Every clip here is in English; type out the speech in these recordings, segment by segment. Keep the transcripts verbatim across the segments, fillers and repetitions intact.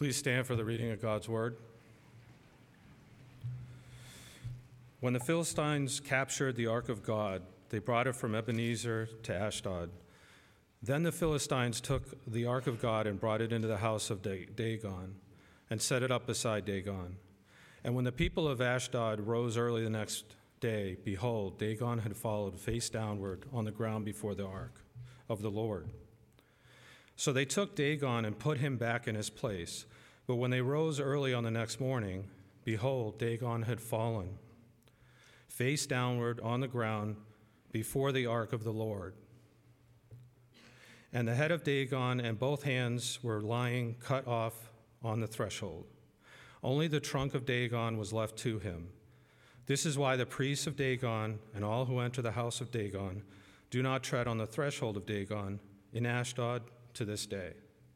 Please stand for the reading of God's word. When the Philistines captured the ark of God, they brought it from Ebenezer to Ashdod. Then the Philistines took the ark of God and brought it into the house of Dagon and set it up beside Dagon. And when the people of Ashdod rose early the next day, behold, Dagon had fallen face downward on the ground before the ark of the Lord. So they took Dagon and put him back in his place. But when they rose early on the next morning, behold, Dagon had fallen face downward on the ground before the ark of the Lord. And the head of Dagon and both hands were lying cut off on the threshold. Only the trunk of Dagon was left to him. This is why the priests of Dagon and all who enter the house of Dagon do not tread on the threshold of Dagon in Ashdod to this day.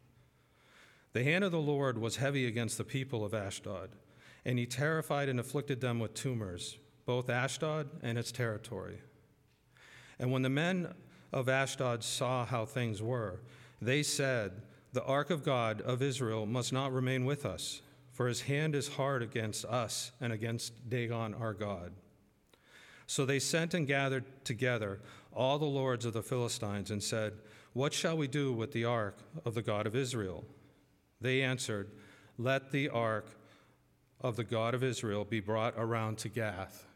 The hand of the Lord was heavy against the people of Ashdod, and he terrified and afflicted them with tumors, both Ashdod and its territory. And when the men of Ashdod saw how things were, they said, "The ark of God of Israel must not remain with us, for his hand is hard against us and against Dagon our God." So they sent and gathered together all the lords of the Philistines and said, "What shall we do with the ark of the God of Israel?" They answered, "Let the ark of the God of Israel be brought around to Gath."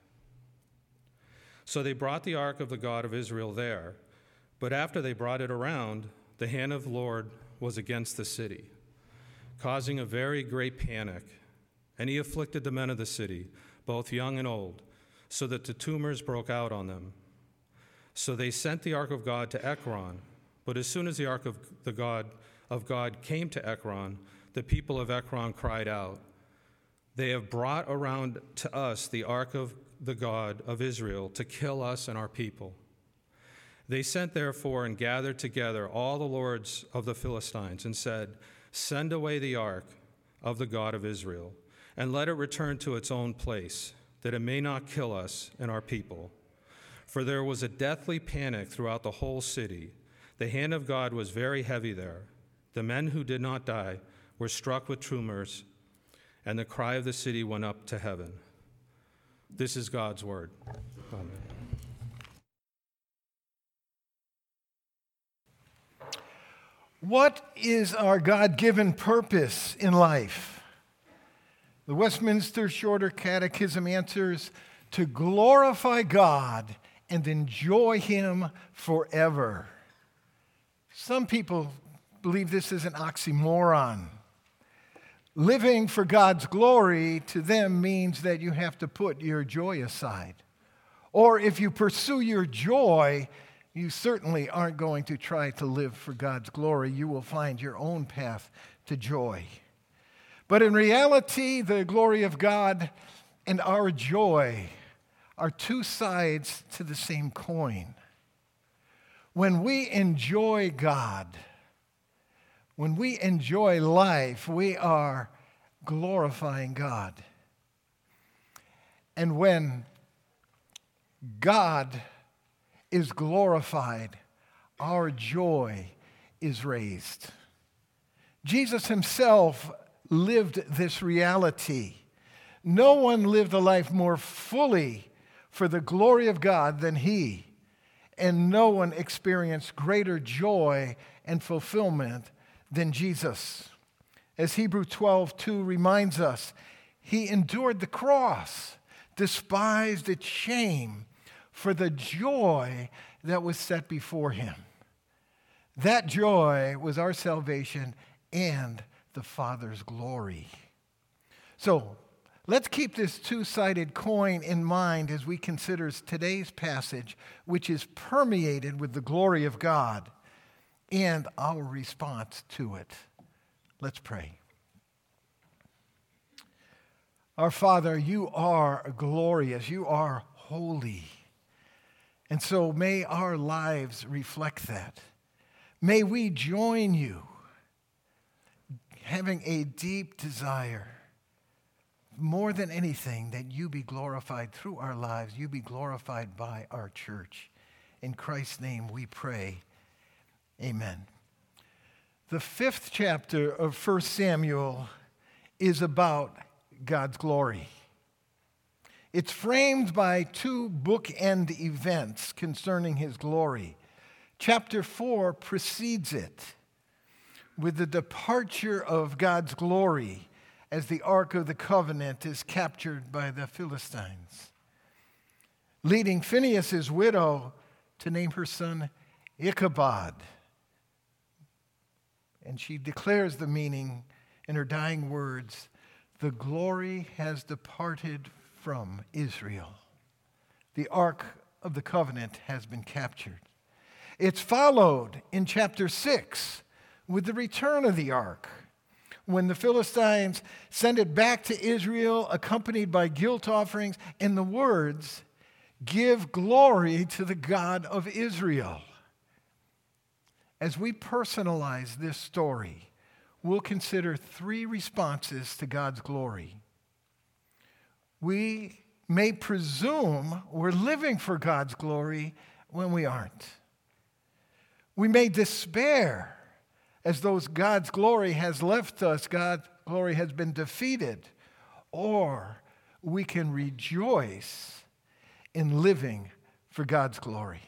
So they brought the ark of the God of Israel there. But after they brought it around, the hand of the Lord was against the city, causing a very great panic. And he afflicted the men of the city, both young and old, so that the tumors broke out on them. So they sent the ark of God to Ekron. But as soon as the ark of the God of God came to Ekron, the people of Ekron cried out, "They have brought around to us the ark of the God of Israel to kill us and our people." They sent therefore and gathered together all the lords of the Philistines and said, "Send away the ark of the God of Israel, and let it return to its own place, that it may not kill us and our people." For there was a deathly panic throughout the whole city. The hand of God was very heavy there. The men who did not die were struck with tumors, and the cry of the city went up to heaven. This is God's word. Amen. What is our God-given purpose in life? The Westminster Shorter Catechism answers, to glorify God and enjoy him forever. Some people believe this is an oxymoron. Living for God's glory to them means that you have to put your joy aside. Or if you pursue your joy, you certainly aren't going to try to live for God's glory. You will find your own path to joy. But in reality, the glory of God and our joy are two sides to the same coin. When we enjoy God, when we enjoy life, we are glorifying God. And when God is glorified, our joy is raised. Jesus himself lived this reality. No one lived a life more fully for the glory of God than he, and no one experienced greater joy and fulfillment than Jesus. As Hebrews twelve two reminds us, he endured the cross, despised its shame, for the joy that was set before him. That joy was our salvation and the Father's glory. So let's keep this two-sided coin in mind as we consider today's passage, which is permeated with the glory of God and our response to it. Let's pray. Our Father, you are glorious. You are holy. And so may our lives reflect that. May we join you, having a deep desire, more than anything, that you be glorified through our lives. You be glorified by our church. In Christ's name we pray. Amen. The fifth chapter of First Samuel is about God's glory. It's framed by two bookend events concerning his glory. Chapter four precedes it with the departure of God's glory as the Ark of the Covenant is captured by the Philistines, leading Phinehas' widow to name her son Ichabod. And she declares the meaning in her dying words, "The glory has departed from Israel. The Ark of the Covenant has been captured." It's followed in chapter six with the return of the Ark, when the Philistines send it back to Israel accompanied by guilt offerings and the words, "Give glory to the God of Israel." As we personalize this story, we'll consider three responses to God's glory. We may presume we're living for God's glory when we aren't. We may despair as though God's glory has left us, God's glory has been defeated, or we can rejoice in living for God's glory.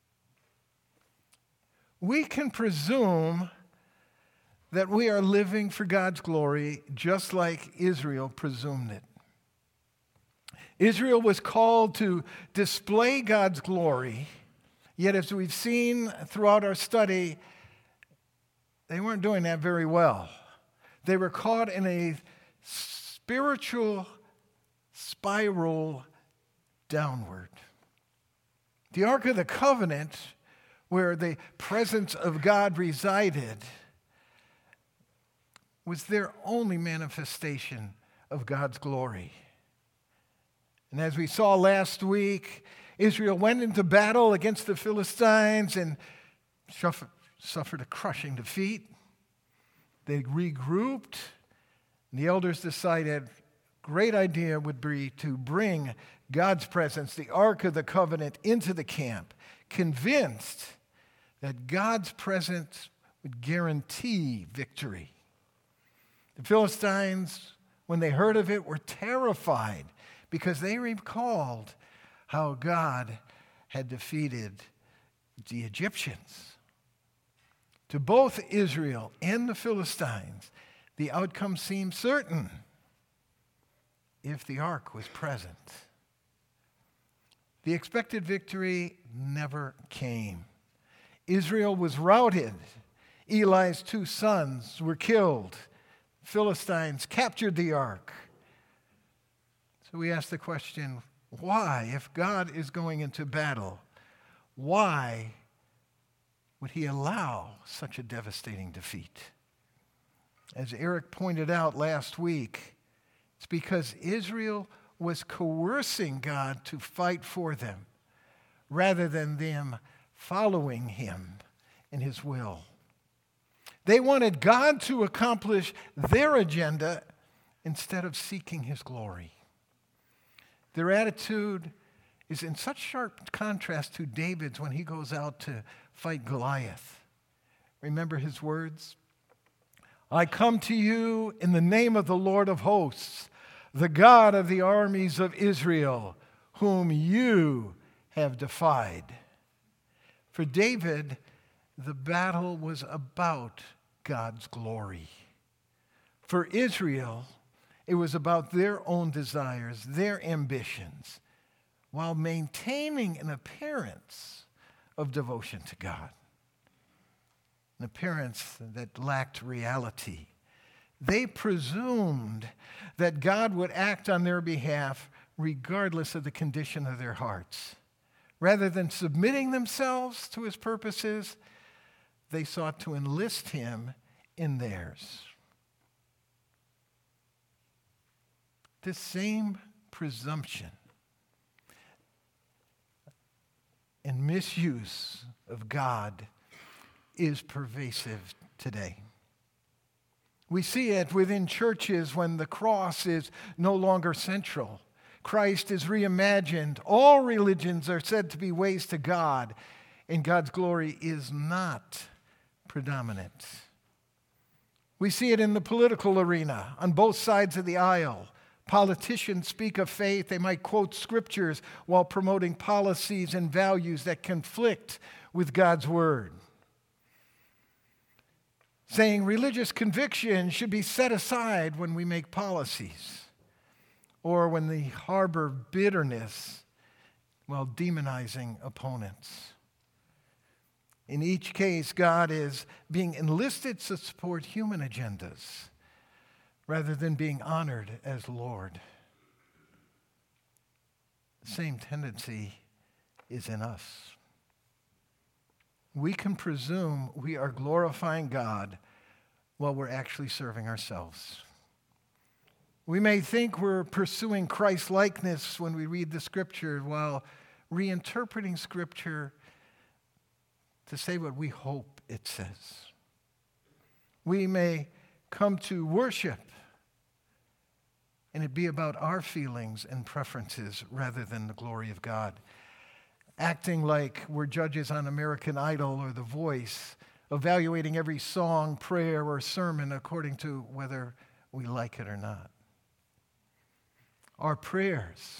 We can presume that we are living for God's glory just like Israel presumed it. Israel was called to display God's glory, yet as we've seen throughout our study, they weren't doing that very well. They were caught in a spiritual spiral downward. The Ark of the Covenant, where the presence of God resided, was their only manifestation of God's glory. And as we saw last week, Israel went into battle against the Philistines and suffered a crushing defeat. They regrouped, and the elders decided great idea would be to bring God's presence, the Ark of the Covenant, into the camp, convinced that God's presence would guarantee victory. The Philistines, when they heard of it, were terrified because they recalled how God had defeated the Egyptians. To both Israel and the Philistines, the outcome seemed certain if the ark was present. The expected victory never came. Israel was routed. Eli's two sons were killed. Philistines captured the ark. So we ask the question, why, if God is going into battle, why would he allow such a devastating defeat? As Eric pointed out last week, it's because Israel was coercing God to fight for them rather than them following him in his will. They wanted God to accomplish their agenda instead of seeking his glory. Their attitude is in such sharp contrast to David's when he goes out to fight Goliath. Remember his words? "I come to you in the name of the Lord of hosts, the God of the armies of Israel, whom you have defied." For David, the battle was about God's glory. For Israel, it was about their own desires, their ambitions, while maintaining an appearance of devotion to God, an appearance that lacked reality. They presumed that God would act on their behalf regardless of the condition of their hearts. Rather than submitting themselves to his purposes, they sought to enlist him in theirs. This same presumption and misuse of God is pervasive today. We see it within churches when the cross is no longer central. Christ is reimagined. All religions are said to be ways to God, and God's glory is not predominant. We see it in the political arena on both sides of the aisle. Politicians speak of faith. They might quote scriptures while promoting policies and values that conflict with God's word, saying religious conviction should be set aside when we make policies, or when they harbor bitterness while demonizing opponents. In each case, God is being enlisted to support human agendas rather than being honored as Lord. The same tendency is in us. We can presume we are glorifying God while we're actually serving ourselves. We may think we're pursuing Christ-likeness when we read the Scripture while reinterpreting Scripture to say what we hope it says. We may come to worship and it be about our feelings and preferences rather than the glory of God, acting like we're judges on American Idol or The Voice, evaluating every song, prayer, or sermon according to whether we like it or not. Our prayers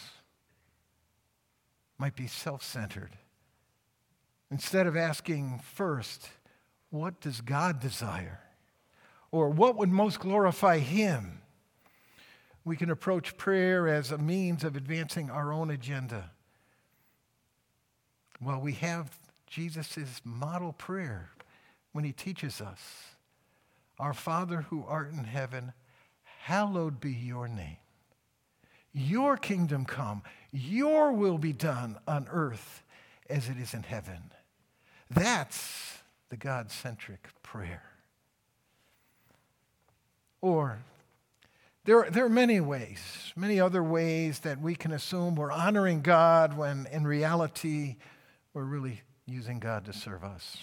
might be self-centered. Instead of asking first, what does God desire? Or what would most glorify Him? We can approach prayer as a means of advancing our own agenda. Well, we have Jesus' model prayer when He teaches us, Our Father who art in heaven, hallowed be your name. Your kingdom come, your will be done on earth as it is in heaven. That's the God-centric prayer. Or there, there are many ways, many other ways that we can assume we're honoring God when in reality we're really using God to serve us.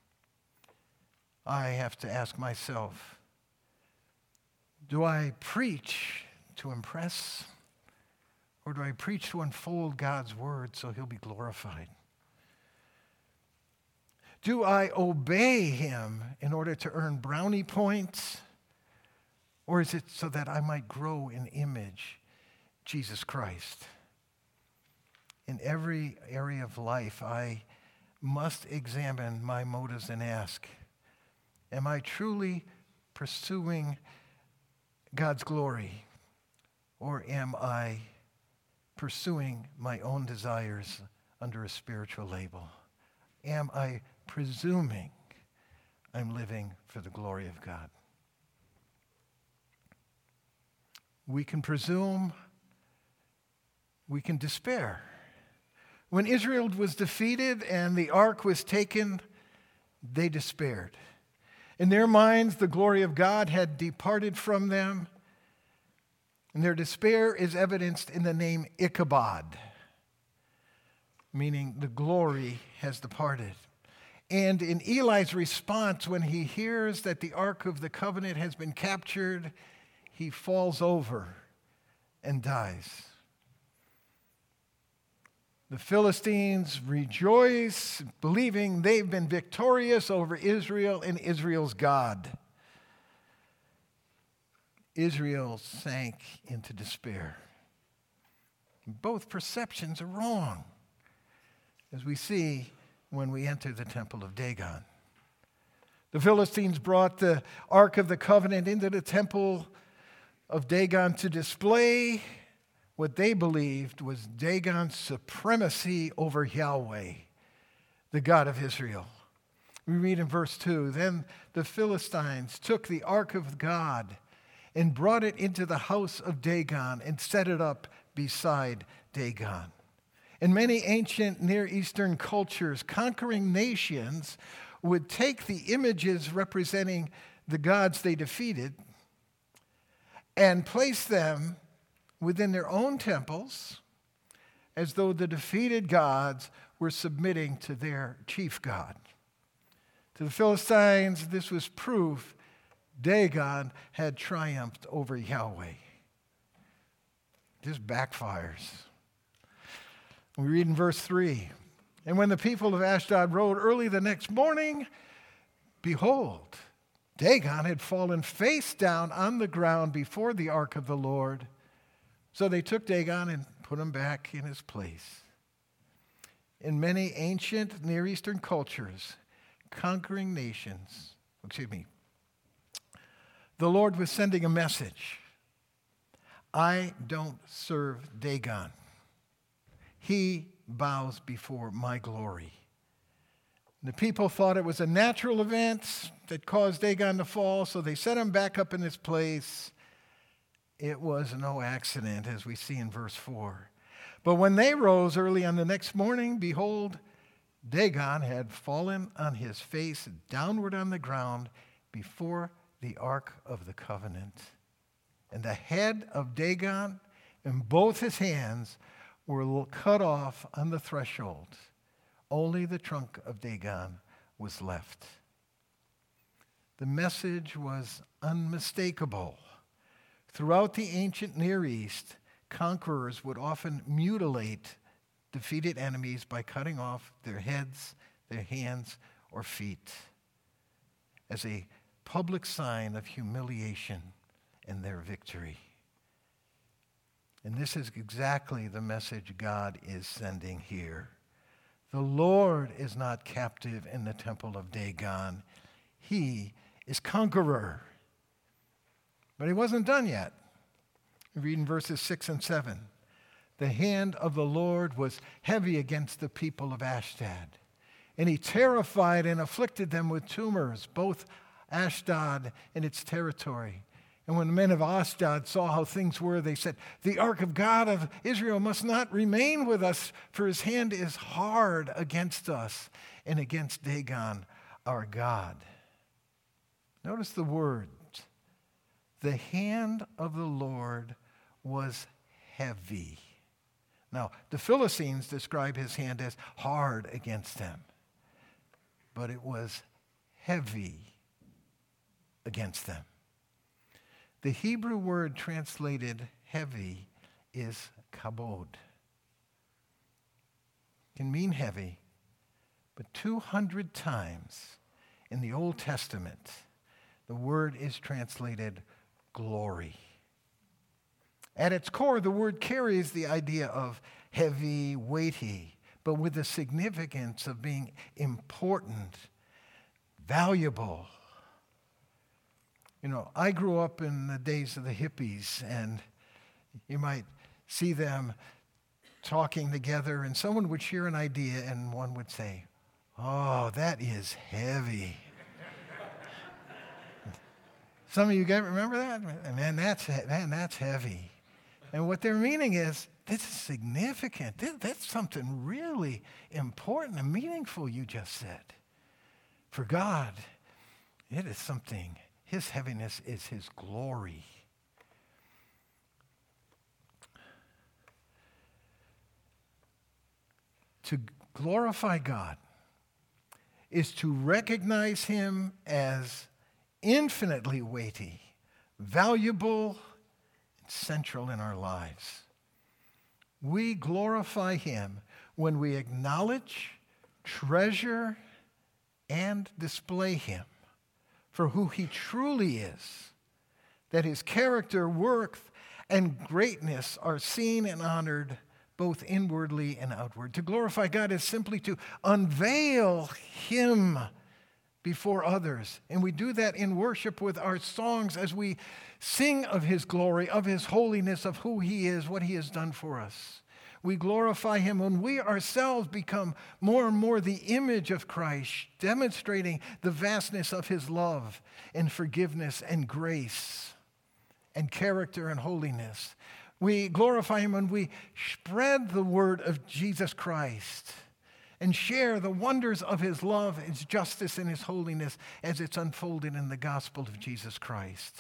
I have to ask myself, do I preach to impress? Or do I preach to unfold God's word so He'll be glorified? Do I obey Him in order to earn brownie points? Or is it so that I might grow in image Jesus Christ? In every area of life, I must examine my motives and ask, am I truly pursuing God's glory? Or am I pursuing my own desires under a spiritual label? Am I presuming I'm living for the glory of God? We can presume, we can despair. When Israel was defeated and the ark was taken, they despaired. In their minds, the glory of God had departed from them, and their despair is evidenced in the name Ichabod, meaning the glory has departed. And in Eli's response, when he hears that the Ark of the Covenant has been captured, he falls over and dies. The Philistines rejoice, believing they've been victorious over Israel and Israel's God. Israel sank into despair. Both perceptions are wrong, as we see when we enter the temple of Dagon. The Philistines brought the Ark of the Covenant into the temple of Dagon to display what they believed was Dagon's supremacy over Yahweh, the God of Israel. We read in verse two, then the Philistines took the Ark of God and brought it into the house of Dagon and set it up beside Dagon. In many ancient Near Eastern cultures, conquering nations would take the images representing the gods they defeated and place them within their own temples as though the defeated gods were submitting to their chief god. To the Philistines, this was proof Dagon had triumphed over Yahweh. This backfires. We read in verse three, and when the people of Ashdod rode early the next morning, behold, Dagon had fallen face down on the ground before the ark of the Lord. So they took Dagon and put him back in his place. In many ancient Near Eastern cultures, conquering nations, excuse me, the Lord was sending a message. I don't serve Dagon. He bows before my glory. The people thought it was a natural event that caused Dagon to fall, so they set him back up in his place. It was no accident, as we see in verse four. But when they rose early on the next morning, behold, Dagon had fallen on his face downward on the ground before the ark of the covenant. And the head of Dagon and both his hands were cut off on the threshold. Only the trunk of Dagon was left. The message was unmistakable. Throughout the ancient Near East, conquerors would often mutilate defeated enemies by cutting off their heads, their hands, or feet as a public sign of humiliation and their victory. And this is exactly the message God is sending here. The Lord is not captive in the temple of Dagon. He is conqueror. But he wasn't done yet. We read in verses six and seven. The hand of the Lord was heavy against the people of Ashdod, and he terrified and afflicted them with tumors, both Ashdod and its territory. And when the men of Ashdod saw how things were, they said, the ark of God of Israel must not remain with us, for his hand is hard against us and against Dagon, our God. Notice the words. The hand of the Lord was heavy. Now, the Philistines describe his hand as hard against them, but it was heavy against them. The Hebrew word translated heavy is kabod. It can mean heavy, but two hundred times in the Old Testament, the word is translated glory. At its core, the word carries the idea of heavy, weighty, but with the significance of being important, valuable. You know, I grew up in the days of the hippies, and you might see them talking together, and someone would share an idea, and one would say, oh, that is heavy. Some of you guys remember that? Man, that's, man, that's heavy. And what they're meaning is, this is significant. That's something really important and meaningful you just said. For God, it is something. His heaviness is his glory. To glorify God is to recognize him as infinitely weighty, valuable, and central in our lives. We glorify him when we acknowledge, treasure, and display him for who he truly is, that his character, worth, and greatness are seen and honored both inwardly and outward. To glorify God is simply to unveil him before others. And we do that in worship with our songs as we sing of his glory, of his holiness, of who he is, what he has done for us. We glorify him when we ourselves become more and more the image of Christ, demonstrating the vastness of his love and forgiveness and grace and character and holiness. We glorify him when we spread the word of Jesus Christ and share the wonders of his love, his justice, and his holiness as it's unfolded in the gospel of Jesus Christ.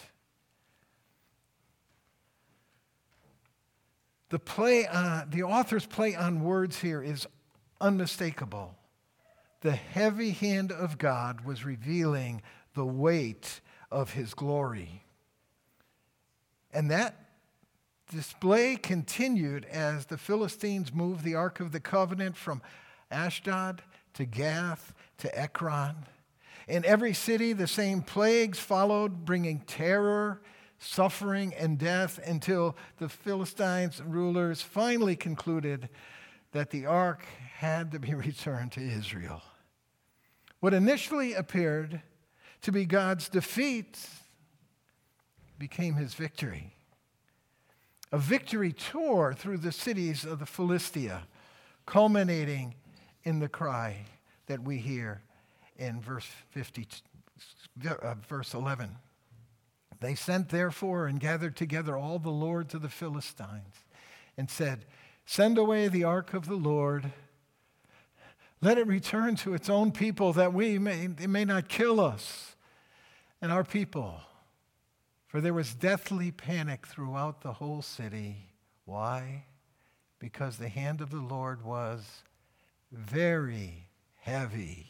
The play, uh, the author's play on words here is unmistakable. The heavy hand of God was revealing the weight of his glory. And that display continued as the Philistines moved the Ark of the Covenant from Ashdod to Gath to Ekron. In every city, the same plagues followed, bringing terror, suffering, and death until the Philistines' rulers finally concluded that the ark had to be returned to Israel. What initially appeared to be God's defeat became his victory. A victory tour through the cities of the Philistia, culminating in the cry that we hear in verse fifty, uh, verse eleven. They sent therefore and gathered together all the lords of the Philistines and said, "Send away the ark of the Lord. Let it return to its own people, that we may, it may not kill us and our people." For there was deathly panic throughout the whole city. Why? Because the hand of the Lord was very heavy.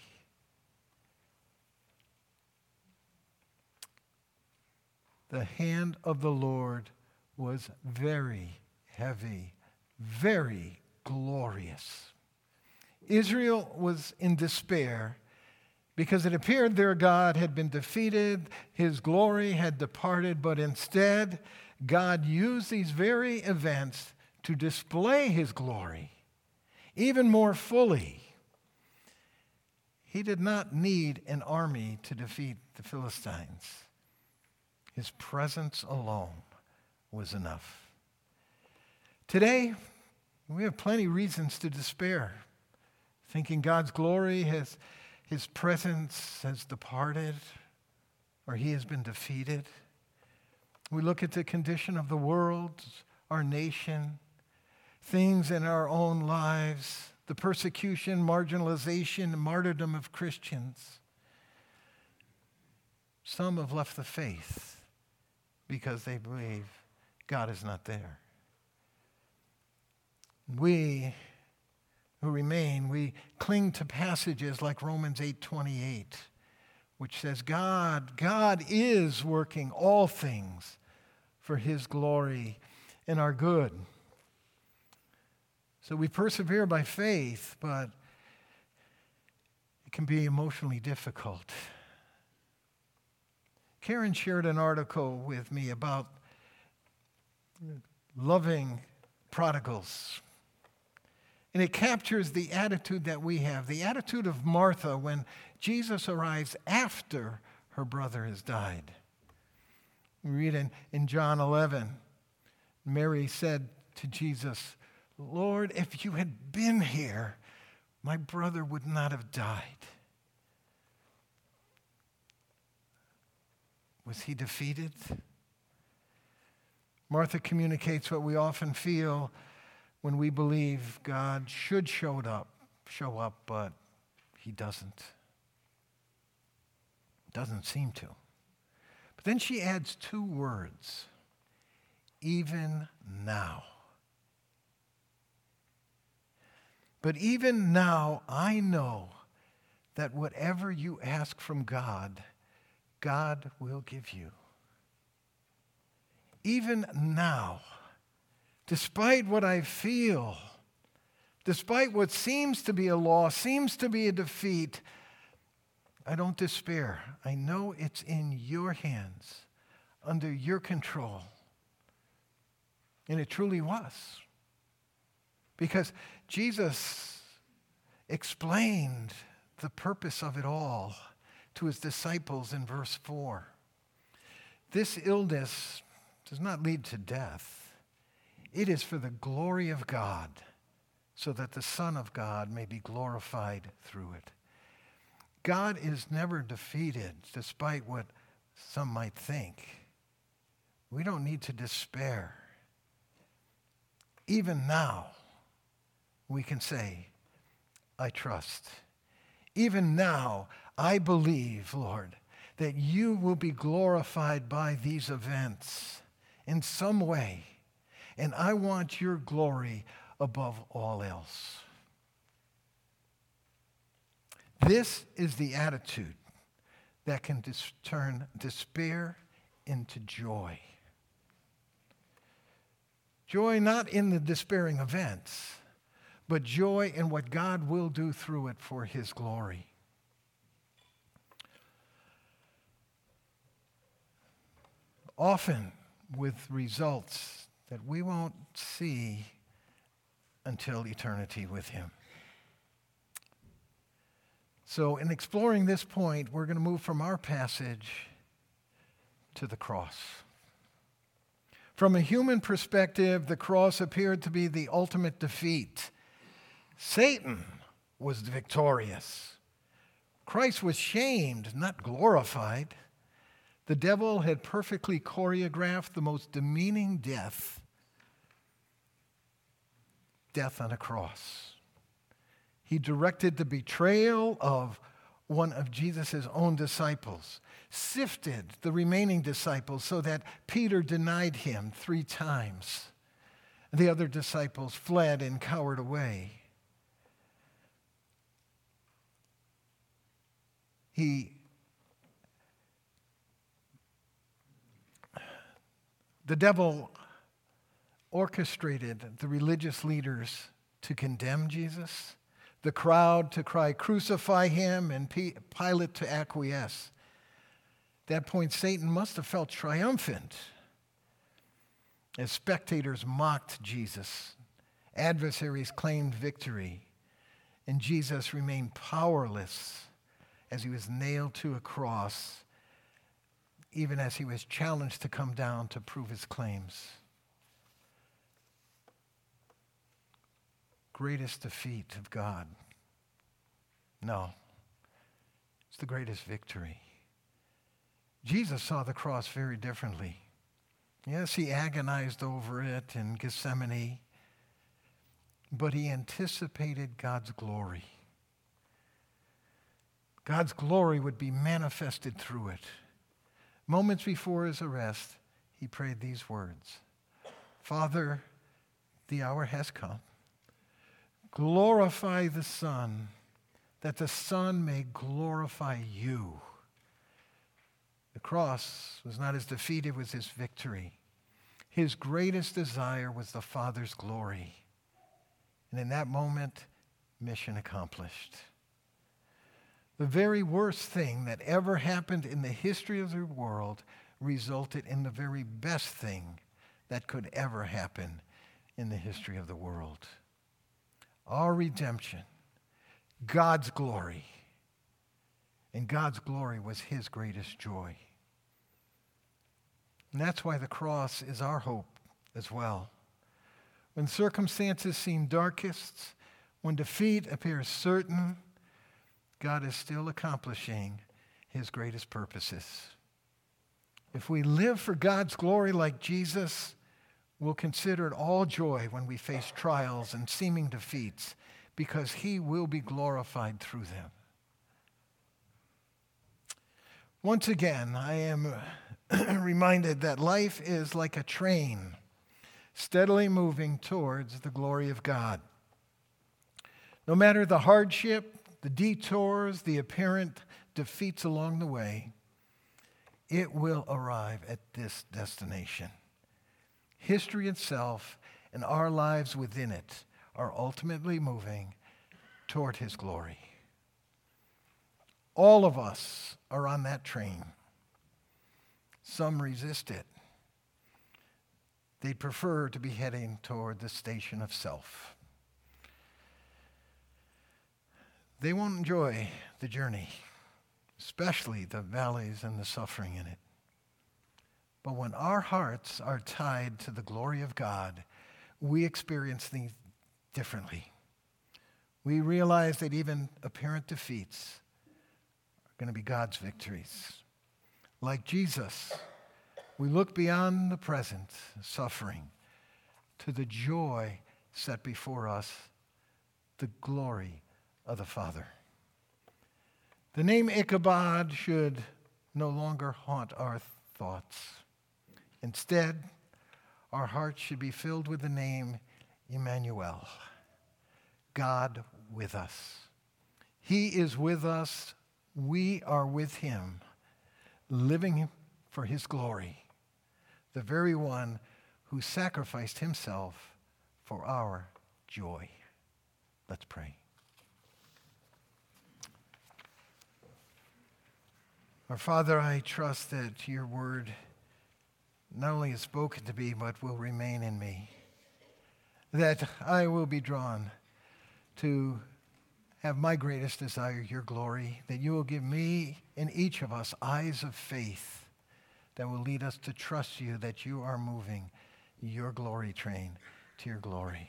The hand of the Lord was very heavy, very glorious. Israel was in despair because it appeared their God had been defeated, his glory had departed, but instead, God used these very events to display his glory even more fully. He did not need an army to defeat the Philistines. His presence alone was enough. Today, we have plenty of reasons to despair, thinking God's glory has, his presence has departed, or he has been defeated. We look at the condition of the world, our nation, things in our own lives, the persecution, marginalization, and martyrdom of Christians. Some have left the faith because they believe God is not there. We who remain, we cling to passages like Romans eight twenty-eight, which says God, God is working all things for his glory and our good. So we persevere by faith, but it can be emotionally difficult. Karen shared an article with me about loving prodigals. And it captures the attitude that we have, the attitude of Martha when Jesus arrives after her brother has died. We read in, in John eleven, Mary said to Jesus, "Lord, if you had been here, my brother would not have died." Was he defeated? Martha communicates what we often feel when we believe God should show up, show up, but he doesn't. Doesn't seem to. But then she adds two words, even now. But even now, I know that whatever you ask from God, God will give you. Even now, despite what I feel, despite what seems to be a loss, seems to be a defeat, I don't despair. I know it's in your hands, under your control. And it truly was. Because Jesus explained the purpose of it all to his disciples in verse four. This illness does not lead to death. It is for the glory of God, so that the Son of God may be glorified through it. God is never defeated, despite what some might think. We don't need to despair. Even now, we can say, I trust. Even now, I believe, Lord, that you will be glorified by these events in some way, and I want your glory above all else. This is the attitude that can dis- turn despair into joy. Joy not in the despairing events, but joy in what God will do through it for his glory. often with results that we won't see until eternity with him. So in exploring this point, we're going to move from our passage to the cross. From a human perspective, the cross appeared to be the ultimate defeat. Satan was victorious. Christ was shamed, not glorified. The devil had perfectly choreographed the most demeaning death, death on a cross. He directed the betrayal of one of Jesus' own disciples, sifted the remaining disciples so that Peter denied him three times. The other disciples fled and cowered away. He The devil orchestrated the religious leaders to condemn Jesus, the crowd to cry, "Crucify him," and Pilate to acquiesce. At that point, Satan must have felt triumphant as spectators mocked Jesus. Adversaries claimed victory, and Jesus remained powerless as he was nailed to a cross, even as he was challenged to come down to prove his claims. Greatest defeat of God? No. It's the greatest victory. Jesus saw the cross very differently. Yes, he agonized over it in Gethsemane, but he anticipated God's glory. God's glory would be manifested through it. Moments before his arrest, he prayed these words: "Father, the hour has come. Glorify the Son, that the Son may glorify you." The cross was not his defeat, it was his victory. His greatest desire was the Father's glory. And in that moment, mission accomplished. The very worst thing that ever happened in the history of the world resulted in the very best thing that could ever happen in the history of the world. Our redemption, God's glory, and God's glory was his greatest joy. And that's why the cross is our hope as well. When circumstances seem darkest, when defeat appears certain, God is still accomplishing his greatest purposes. If we live for God's glory like Jesus, we'll consider it all joy when we face trials and seeming defeats, because he will be glorified through them. Once again, I am reminded that life is like a train, steadily moving towards the glory of God. No matter the hardship, the detours, the apparent defeats along the way, it will arrive at this destination. History itself and our lives within it are ultimately moving toward his glory. All of us are on that train. Some resist it. They'd prefer to be heading toward the station of self. They won't enjoy the journey, especially the valleys and the suffering in it. But when our hearts are tied to the glory of God, we experience things differently. We realize that even apparent defeats are going to be God's victories. Like Jesus, we look beyond the present suffering to the joy set before us, the glory of the Father. The name Ichabod should no longer haunt our thoughts. Instead, our hearts should be filled with the name Emmanuel, God with us. He is with us. We are with him, living for his glory, the very one who sacrificed himself for our joy. Let's pray. Our Father, I trust that your word not only is spoken to me, but will remain in me. That I will be drawn to have my greatest desire, your glory, that you will give me and each of us eyes of faith that will lead us to trust you that you are moving your glory train to your glory.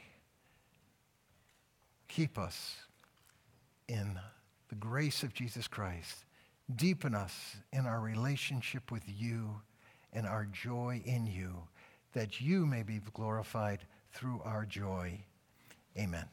Keep us in the grace of Jesus Christ. Deepen us in our relationship with you and our joy in you, that you may be glorified through our joy. Amen.